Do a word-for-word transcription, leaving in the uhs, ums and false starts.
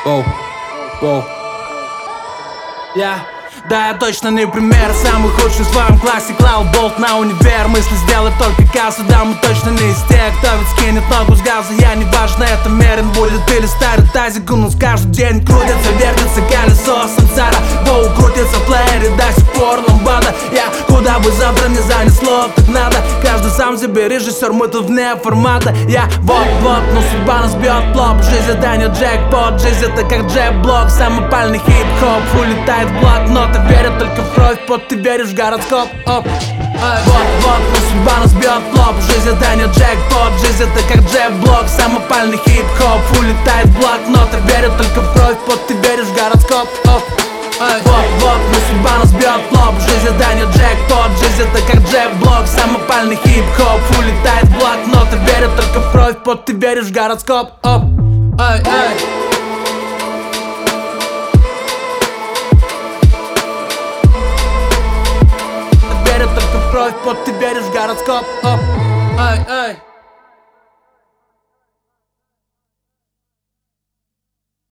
Оу, оу. Я, да, я точно не пример. Самый худший в своем классе клал болт на универ. Мысли сделать только кассу, да, мы точно не из тех, кто ведь скинет ногу с газа. Я не важно, это мерен будет или старый тазик. У нас каждый день крутится, вертится колесо сансара. Боу крутится в плеере до сих пор ламбада. Я куда бы завтра не занесло, так надо. Каждый сам себе режиссер, мы тут вне формата. Я вот-вот, но судьба нас бьет плоп. Жизнь это не джекпот, жизнь это как джеб-блок. Самый пальный хип-хоп улетает в блокнот. Верят только в кровь, под ты веришь в гороскоп. Оп. Вот-вот, но судьба нас бьет плоп. Жизнь это не джекпот, жизнь это как джеб-блок. Самый пальный хип-хоп улетает в блокнот. Верят только в кровь, под ты веришь в гороскоп. Оп. Вот-вот, но судьба нас бьет плоп. Жизнь это не джекпот, жизнь это как джеб-блок. Самый пальный хип-хоп улетает в блокнот. Верят только в кровь, под ты веришь в гороскоп. Оп. Ай, ай. Только в кровь, под ты веришь в гороскоп. Оп, ай, ай.